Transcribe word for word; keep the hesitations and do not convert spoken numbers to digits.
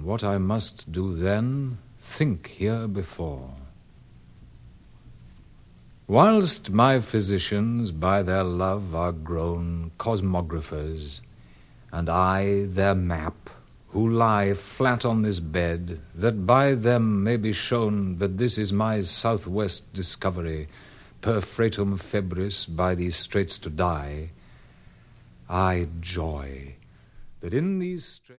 what I must do then, think here before. Whilst my physicians by their love are grown cosmographers, and I their map, who lie flat on this bed, that by them may be shown that this is my southwest discovery, per fratum febris by these straits to die, I joy that in these straits